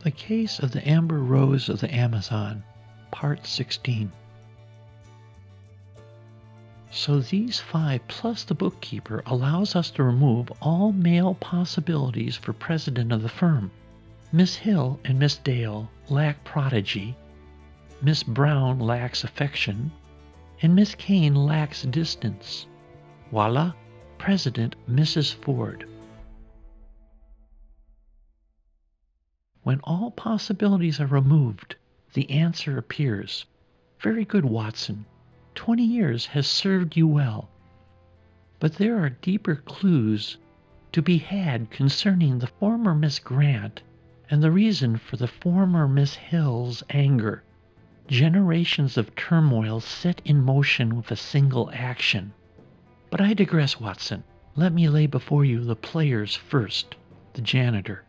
The Case of the Amber Rose of the Amazon, Part 16. So these 5 plus the bookkeeper allows us to remove all male possibilities for president of the firm. Miss Hill and Miss Dale lack prodigy, Miss Brown lacks affection, and Miss Kane lacks distance. Voila, President Mrs. Ford. When all possibilities are removed, the answer appears. Very good, Watson. 20 years has served you well. But there are deeper clues to be had concerning the former Miss Grant and the reason for the former Miss Hill's anger. Generations of turmoil set in motion with a single action. But I digress, Watson. Let me lay before you the players first, the janitor.